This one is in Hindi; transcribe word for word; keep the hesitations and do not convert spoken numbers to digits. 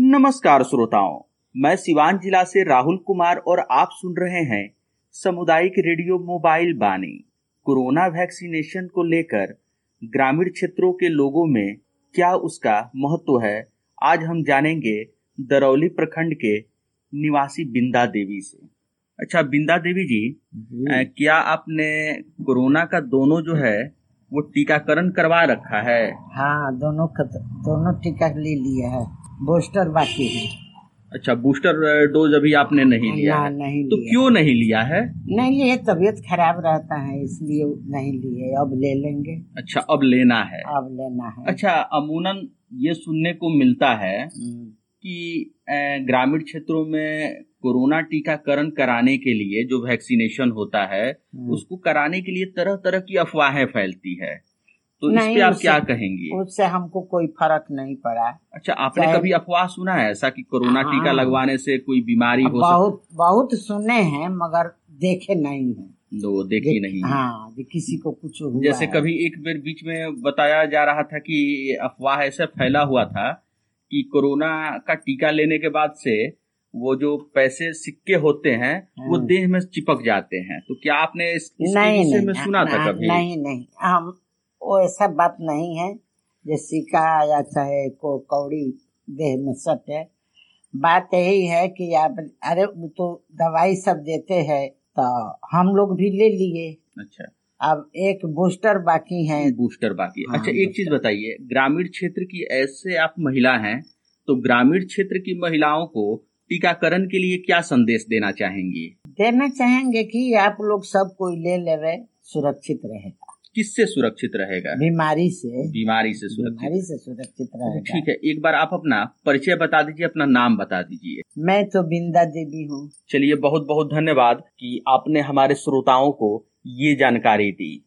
नमस्कार श्रोताओं, मैं सिवान जिला से राहुल कुमार और आप सुन रहे हैं सामुदायिक रेडियो मोबाइल बानी। कोरोना वैक्सीनेशन को लेकर ग्रामीण क्षेत्रों के लोगों में क्या उसका महत्व है, आज हम जानेंगे दरौली प्रखंड के निवासी बिंदा देवी से। अच्छा बिंदा देवी जी, जी। क्या आपने कोरोना का दोनों जो है वो टीकाकरण करवा रखा है? हाँ, दोनों दोनों टीका ले लिया है, बूस्टर बाकी है। अच्छा, बूस्टर डोज अभी आपने नहीं लिया ना, है? नहीं तो लिया। क्यों नहीं लिया है? नहीं लिए, तबीयत खराब रहता है इसलिए नहीं लिए, अब ले लेंगे। अच्छा, अब लेना है? अब लेना है। अच्छा, अमूनन ये सुनने को मिलता है कि ग्रामीण क्षेत्रों में कोरोना टीकाकरण कराने के लिए जो वैक्सीनेशन होता है उसको कराने के लिए तरह तरह की अफवाहें फैलती है, तो इस पे आप क्या कहेंगी? उससे हमको कोई फर्क नहीं पड़ा। अच्छा, आपने कभी अफवाह सुना है ऐसा कि कोरोना हाँ, टीका लगवाने से कोई बीमारी हो? बहुत बहुत सुने हैं मगर देखे नहीं है। दो देखी नहीं है। हाँ, किसी को कुछ हुआ जैसे है। कभी एक बार बीच में बताया जा रहा था कि अफवाह ऐसे फैला हुआ था कि कोरोना का टीका लेने के बाद से वो जो पैसे सिक्के होते हैं वो देह में चिपक जाते हैं, तो क्या आपने इस, इसके विषय में सुना था कभी? नहीं नहीं, हम वो ऐसा बात नहीं है जो सिक्का या चाहे को कौड़ी देह में सटे। बात यही है कि आप अरे तो दवाई सब देते हैं तो हम लोग भी ले लिए। अच्छा, अब एक बूस्टर बाकी है। बूस्टर बाकी है। हाँ, अच्छा, एक चीज बताइए, ग्रामीण क्षेत्र की ऐसे आप महिला हैं तो ग्रामीण क्षेत्र की महिलाओं को टीकाकरण के लिए क्या संदेश देना चाहेंगी? देना चाहेंगे कि आप लोग सब कोई ले लेवे, सुरक्षित रहेगा। किससे सुरक्षित रहेगा? बीमारी से। बीमारी से सुरक्षित बीमारी से सुरक्षित रहेगा। ठीक है, एक बार आप अपना परिचय बता दीजिए, अपना नाम बता दीजिए। मैं तो बिंदा देवी हूँ। चलिए, बहुत बहुत धन्यवाद कि आपने हमारे श्रोताओं को ये जानकारी दी।